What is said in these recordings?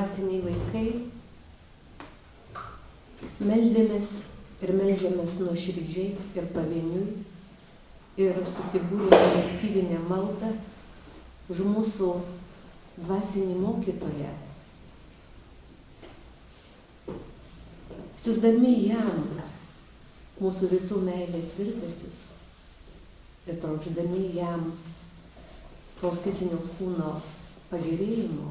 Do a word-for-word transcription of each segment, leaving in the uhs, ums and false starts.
dvasiniai vaikai, meldėmės ir meldžiamės nuoširdžiai ir pavieniui ir susibūrė kolektyvinę maldą už mūsų dvasinį mokytoją, siųsdami jam mūsų visų meilės virpesius ir trokšdami jam to fizinio kūno pagerėjimo.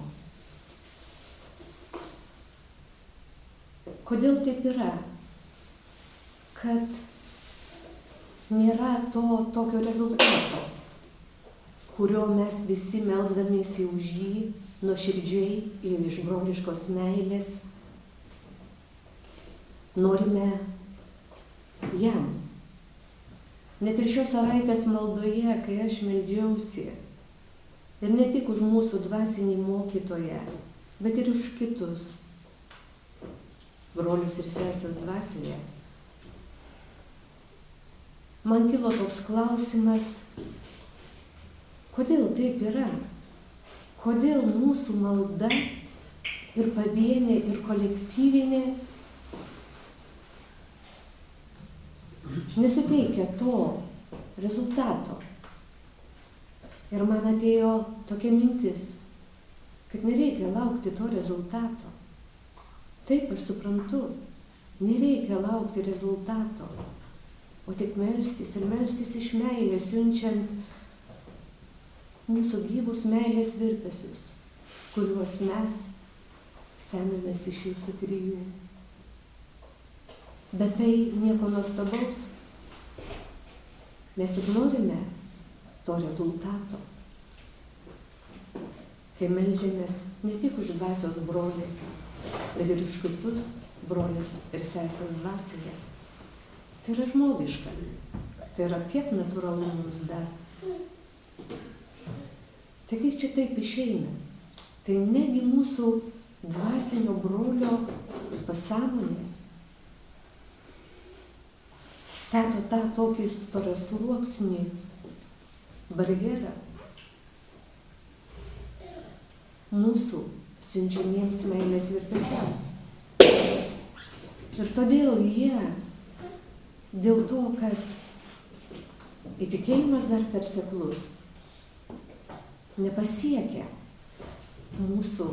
Kodėl taip yra? Kad nėra to tokio rezultato, kurio mes visi melsdamiesi už jį nuoširdžiai ir iš broliškos meilės norime jam. Net ir šios savaitės maldoje, kai aš meldžiausi, ir ne tik už mūsų dvasinį mokytoją, bet ir už kitus brolius ir sesės dvasioje, man kilo toks klausimas, kodėl taip yra? Kodėl mūsų malda ir pavienė, ir kolektyvinė nesuteikia to rezultato? Ir man atėjo tokia mintis, kad nereikia laukti to rezultato. Taip, aš suprantu, nereikia laukti rezultato, o tik melstis ir melstis iš meilės, siunčiant mūsų gyvus meilės virpesius, kuriuos mes semiamės iš jūsų trijų. Bet tai nieko nuostabaus. Mes tik norime to rezultato, kai meldžiamės ne tik už dvasios brolį, bet ir už kitus brolius ir sesės dvasioje. Tai yra žmogiška, tai yra tiek natūralu mums dar. Tai kaip čia taip išeina? Tai negi mūsų dvasinio brolio pasąmonė stato tą tokį storasluoksnį barjerą mūsų siunčiamiems meilės virpesiams. Ir todėl jie, dėl to, kad įtikėjimas dar per seklus, nepasiekia mūsų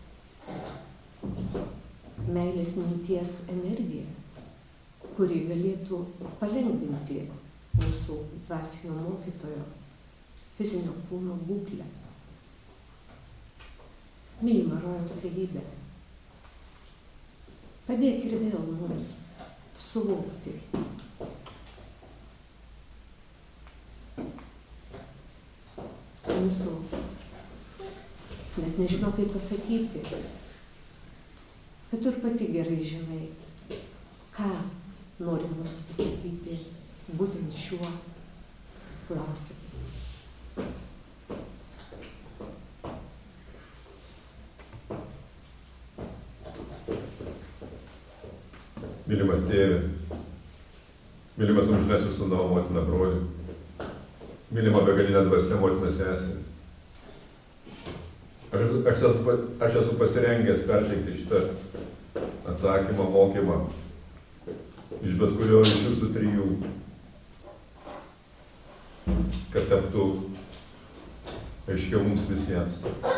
meilės minties energiją, kuri galėtų palengvinti mūsų dvasinio mokytojo fizinio kūno būklę. Mylima rojaus trejybė, padėk ir vėl mums suvokti mūsų, net nežinau kaip pasakyti, bet tu ir pati gerai žinai, ką nori mums pasakyti būtent šiuo klausimu. Mylimas tėve, mylimas amžinasis sūnau, motina broli, mylima begalinė dvasia, motina sesė. Aš, aš, esu, aš esu pasirengęs perteikti šitą atsakymą, mokymą iš bet kurio iš jūsų trijų, kad taptų aiškiau mums visiems.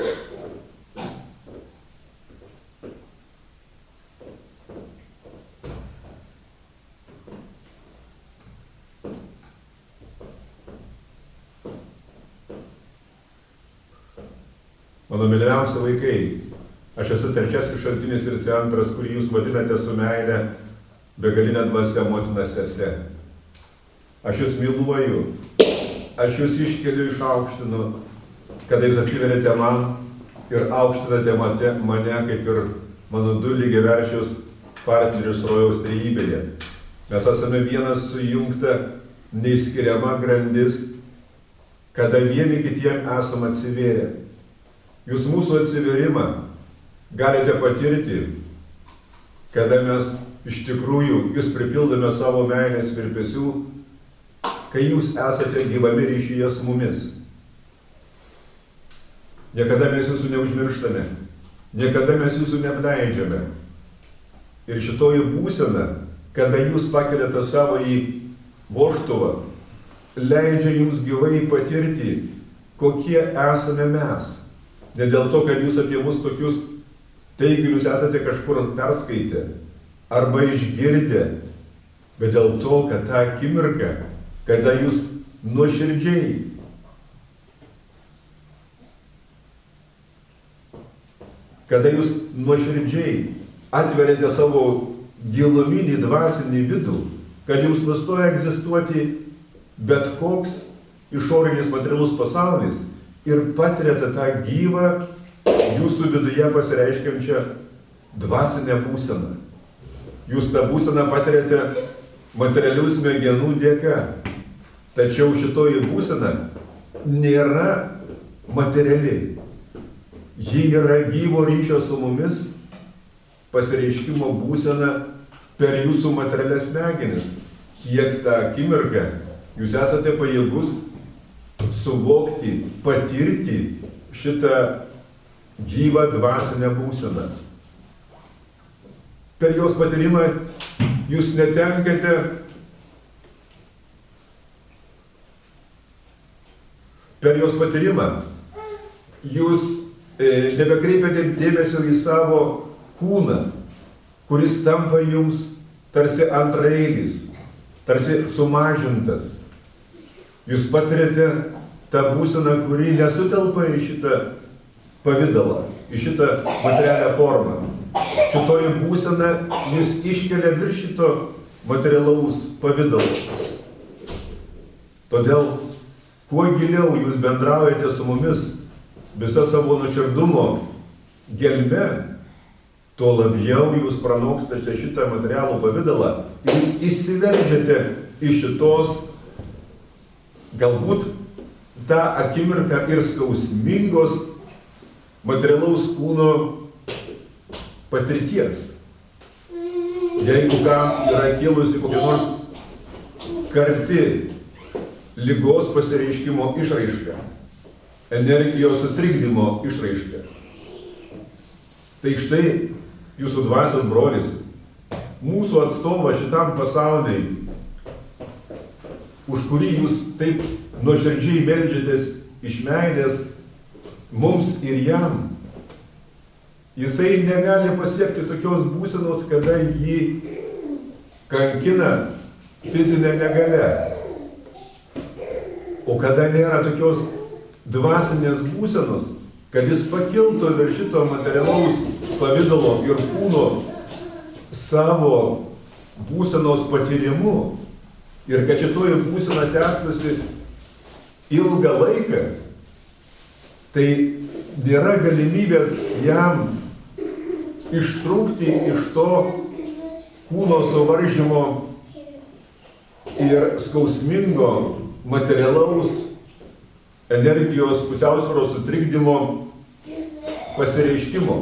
Mano mylimiausi vaikai, aš esu trečiasis šaltinis ir centras, kurį jūs vadinate su meile begalinė dvasia, motina sese. Aš jūs myluoju, aš jūs iškeliu, išaukštinu, kada jūs atsiverėte man ir aukštinate mate, mane kaip ir mano du lygiaverčius partnerius rojaus trejybėje. Mes esame vienas sujungta, neišskiriama grandis, kada vieni kitiem esame atsivėrę. Jūs mūsų atsiverimą galite patirti, kada mes iš tikrųjų jūs pripildome savo meilės virpesių, kai jūs esate gyvame ryšyje su mumis. Niekada mes jūsų neužmirštame, niekada mes jūsų neapleidžiame. Ir šitoji būsena, kada jūs pakeliate savo į vožtuvą, leidžia jums gyvai patirti, kokie esame mes. Ne dėl to, kad jūs apie mus tokius teiginius esate kažkur perskaitę arba išgirdę, bet dėl to, kad tą akimirką, kada jūs nuoširdžiai kada jūs nuoširdžiai atveriate savo giluminį dvasinį vidų, kad jums nustoja egzistuoti bet koks išorinis materialus pasaulis ir patiriate tą gyvą jūsų viduje pasireiškiančią dvasinę būseną. Jūs tą būseną patiriate materialių smegenų dėka, tačiau šitoji būsena nėra materiali. Ji yra gyvo ryšio su mumis pasireiškimo būsena per jūsų materialias smegenis. Kiek tą akimirką jūs esate pajėgus suvokti, patirti šitą gyvą dvasinę būseną. Per jos patyrimą jūs netenkate per jos patyrimą jūs e, nebekreipiate dėmesio į savo kūną, kuris tampa jums tarsi antraeilis, tarsi sumažintas. Jūs patiriate tą būseną, kuri nesutelpa į šitą pavidalą, į šitą materialią formą. Šitoji būsena jūs iškelia virš šito materialaus pavidalo. Todėl, kuo giliau jūs bendraujate su mumis visą savo nuoširdumo gelme, tuo labiau jūs pranokstate šitą materialų pavidalą ir jūs išsiveržiate iš šitos galbūt tą akimirką ir skausmingos materialaus kūno patirties. Jeigu kam yra kilusi kokia nors karti ligos pasireiškimo išraiška, energijos sutrikdymo išraiška, tai štai jūsų dvasios brolis, mūsų atstovas šitam pasauliui, už kurį jūs taip nuoširdžiai meldžiatės iš meilės mums ir jam, jisai negali pasiekti tokios būsenos, kada jį kankina fizinė negalia. O kada nėra tokios dvasinės būsenos, kad jis pakiltų virš šito materialaus pavidalo ir kūno savo būsenos patyrimu ir kad šitoji būsena tęstųsi ilgą laiką, tai nėra galimybės jam ištrūkti iš to kūno suvaržymo ir skausmingo materialaus energijos pusiausvyros sutrikdymo pasireiškimo.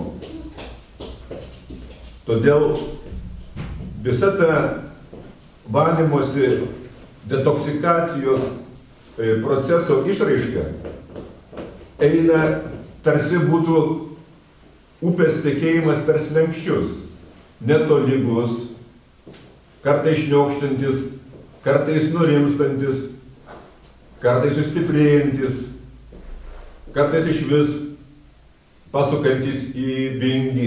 Todėl visa ta valymosi, detoksikacijos proceso išraiška eina tarsi būtų upės tekėjimas per slenksčius, netolygus, kartais šniokštantis, kartais nurimstantis, kartais sustiprėjantis, kartais iš vis pasukantis į vingį.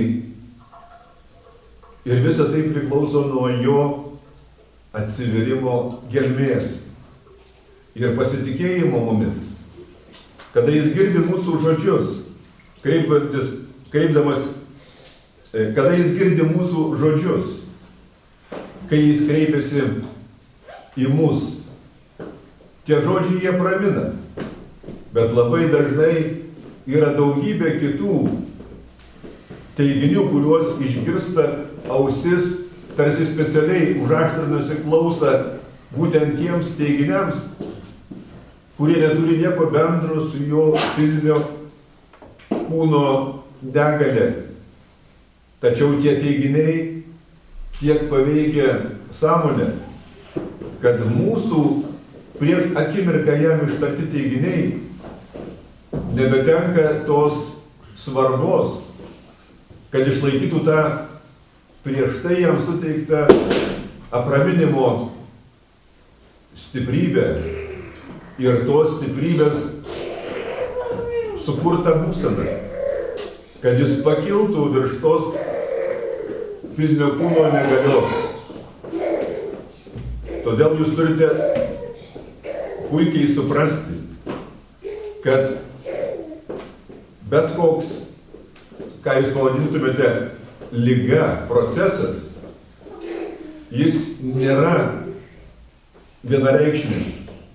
Ir visa tai priklauso nuo jo atsiverimo gelmės ir pasitikėjimo mumis. Kada jis girdi mūsų žodžius, kreipdantis, kreipdamas, kada jis girdi mūsų žodžius, kai jis kreipiasi į mus, tie žodžiai jie pravina, bet labai dažnai yra daugybė kitų teiginių, kuriuos išgirsta ausis, tarsi specialiai užaštrinusi klausą būtent tiems teiginiams, kurie neturi nieko bendro su jo fizinio kūno negale. Tačiau tie teiginiai tiek paveikia sąmonę, kad mūsų prieš akimirką jam ištarti teiginiai nebetenka tos svarbos, kad išlaikytų tą prieš tai jam suteiktą apraminimo stiprybę ir tos stiprybės sukurtą būseną, kad jis pakiltų virš tos fizinio kūno negalios. Todėl jūs turite puikiai suprasti, kad bet koks, ką jūs pavadintumėte liga, procesas, jis nėra vienareikšmis.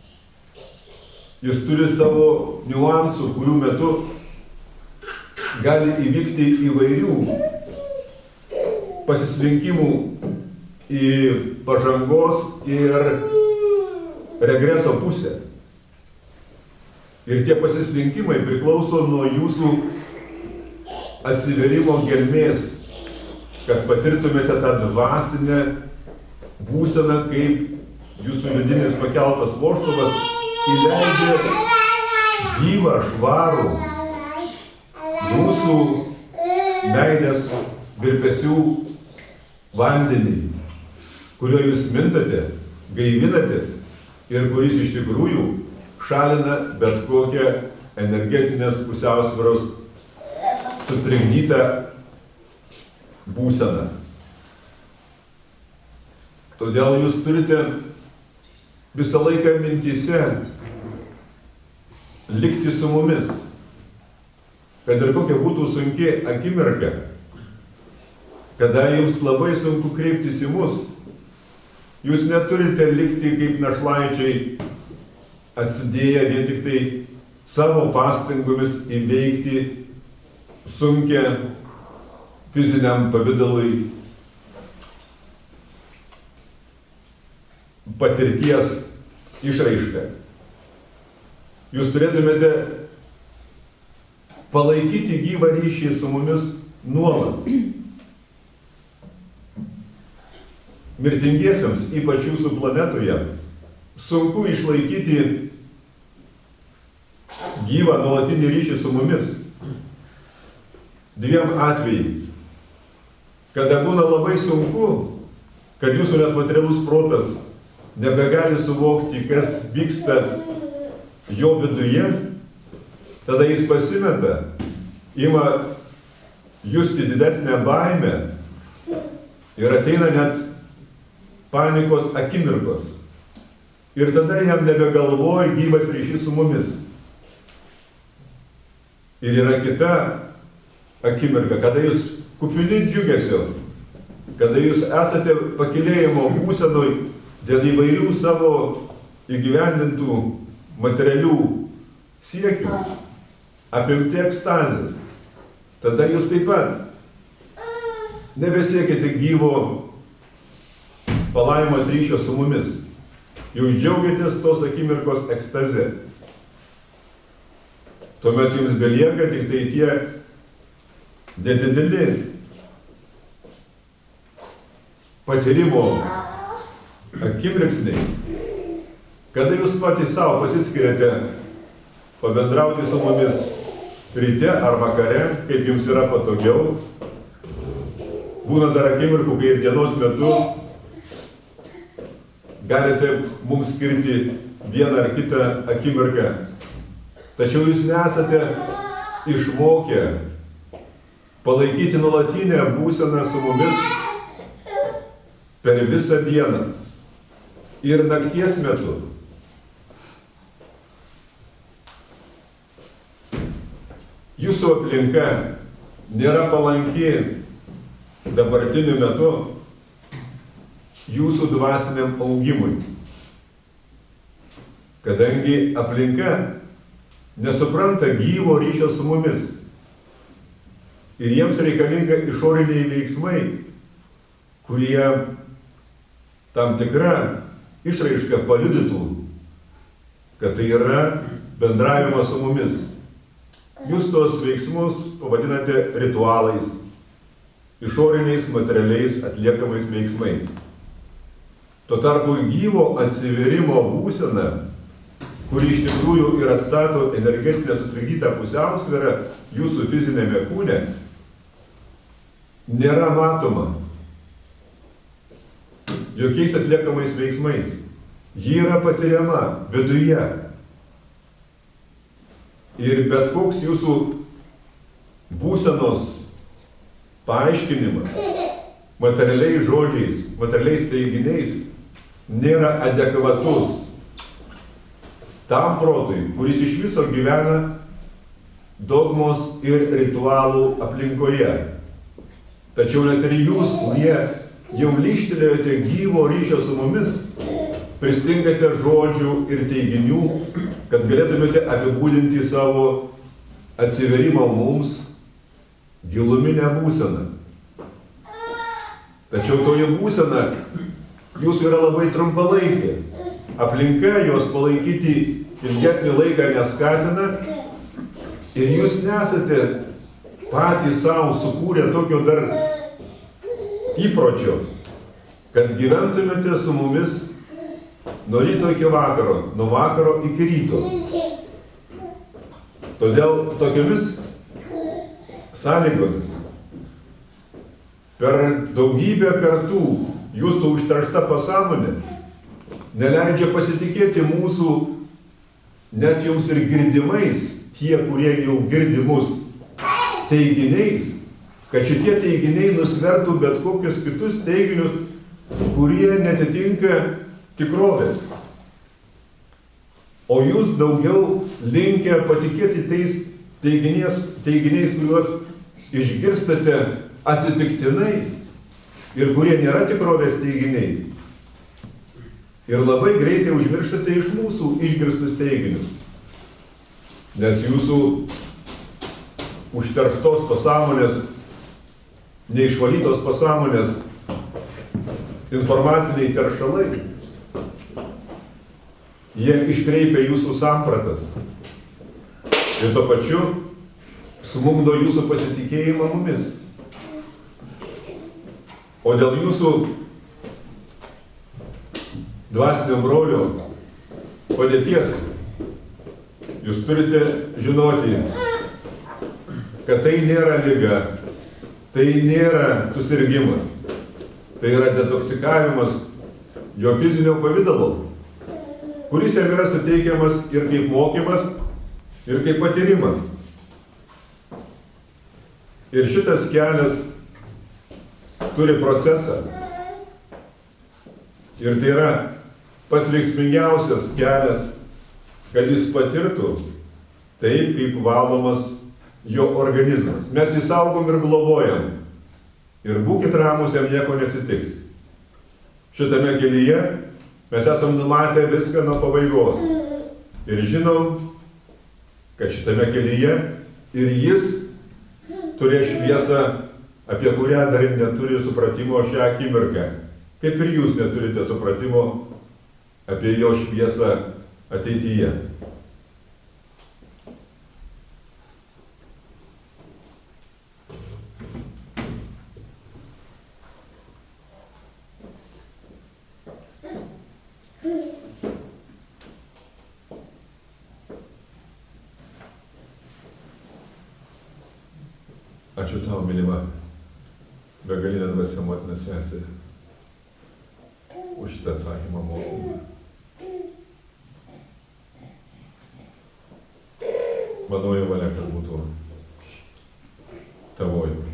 Jis turi savo niuansų, kurių metu gali įvykti įvairių pasislinkimų į pažangos ir regreso pusę. Ir tie pasislinkimai priklauso nuo jūsų atsiverimo gelmės, kad patirtumėte tą dvasinę būseną, kaip jūsų vidinis pakeltas vožtuvas įleidžia gyvą, švarų jūsų meilės virpesių vandenį, kuriuo jūs mintate, gaivinatės ir kuris iš tikrųjų šalina bet kokią energetinės pusiausvyros sutrikdytą būseną. Todėl jūs turite visą laiką mintyse likti su mumis, kad ir kokia būtų sunki akimirka, kada jums labai sunku kreiptis į mus, jūs neturite likti kaip našlaičiai atsidėję vien tik tai savo pastangomis įveikti sunkią fiziniam pavidalui patirties išraišką. Jūs turėtumėte palaikyti gyvą ryšį su mumis nuolat. Mirtingiesiems, ypač jūsų planetoje, sunku išlaikyti gyvą nuolatinį ryšį su mumis dviem atvejais. Kada būna labai sunku, kad jūsų net materialus protas nebegali suvokti, kas vyksta jo viduje, tada jis pasimeta, ima justi didesnę baimę ir ateina net panikos akimirkos. Ir tada jam nebegalvoja gyvas ryšys su mumis. Ir yra kita akimirka, kada jūs kupini džiugesio, kada jūs esate pakilėjimo būsenoj dėl įvairių savo įgyvendintų materialių siekių, apimti ekstazės. Tada jūs taip pat nebesiekite gyvo palaimos ryšio su mumis. Jūs džiaugiatės tos akimirkos ekstaze. Tuomet jums belieka tik tai tie nedideli patyrimo akimirksniai, kada jūs patys savo pasiskiriate pabendrauti su mumis ryte ar vakare, kaip jums yra patogiau. Būna dar akimirkų, kai ir dienos metu galite mums skirti vieną ar kitą akimirką. Tačiau jūs nesate išmokę palaikyti nuolatinę būseną su mumis per visą dieną ir nakties metu. Jūsų aplinka nėra palanki dabartiniu metu jūsų dvasiniam augimui, kadangi aplinka nesupranta gyvo ryšio su mumis ir jiems reikalinga išoriniai veiksmai, kurie tam tikra išraiška paliudytų, kad tai yra bendravimas su mumis. Jūs tos veiksmus pavadinate ritualais, išoriniais materialiais atliekamais veiksmais. Tuo tarpu gyvo atsiverimo būsena, kuri iš tikrųjų ir atstato energetinę sutrikdytą pusiausvyrą jūsų fizinėme kūne, nėra matoma jokiais atliekamais veiksmais. Ji yra patiriama viduje. Ir bet koks jūsų būsenos paaiškinimas materialiais žodžiais, materialiais teiginiais nėra adekvatus tam protui, kuris iš viso gyvena dogmos ir ritualų aplinkoje. Tačiau net ir jūs, kurie jau lyštelėjote gyvo ryšio su mumis, pristingate žodžių ir teiginių, kad galėtumėte apibūdinti savo atsiverimą mums giluminę būseną. Tačiau toji būsena jūsų yra labai trumpalaikė. Aplinka jos palaikyti ilgesnį laiką neskatina ir jūs nesate patys savo sukūrę tokio dar įpročio, kad gyventumėte su mumis nuo ryto iki vakaro, nuo vakaro iki ryto. Todėl tokiamis sąlygomis per daugybę kartų jūsų užteršta pasąmonė neleidžia pasitikėti mūsų net jums ir girdimais, tie, kurie jau girdi mus, teiginiais, kad šitie teiginiai nusvertų bet kokius kitus teiginius, kurie netitinka tikrovės. O jūs daugiau linkę patikėti tais teiginiais, teiginiais, kuriuos išgirstate atsitiktinai ir kurie nėra tikrovės teiginiai. Ir labai greitai užmirštate iš mūsų išgirstus teiginius. Nes jūsų užterštos pasąmonės, neišvalytos pasąmonės informaciniai teršalai, jie iškreipia jūsų sampratas. Ir tuo pačiu smukdo jūsų pasitikėjimą mumis. O dėl jūsų dvasinio brolio padėties jūs turite žinoti, kad tai nėra liga, tai nėra susirgimas, tai yra detoksikavimas jo fizinio pavidalo, kuris jam yra suteikiamas ir kaip mokymas, ir kaip patyrimas. Ir šitas kelias turi procesą. Ir tai yra pats veiksmingiausias kelias, kad jis patirtų taip, kaip valomas jo organizmas. Mes jį saugom ir globojam. Ir būkit ramus, jam nieko neatsitiks. Šitame kelyje mes esam numatę viską nuo pabaigos. Ir žinom, kad šitame kelyje ir jis turės šviesą, apie kurią dar neturi supratimo šią akimirką. Kaip ir jūs neturite supratimo apie jo šviesą ateityje. Ačiū tau, mylima, begalinė dvasia motina sesė, už šitą atsakymą mokymą. Manoji valia, kad būtų tavoji.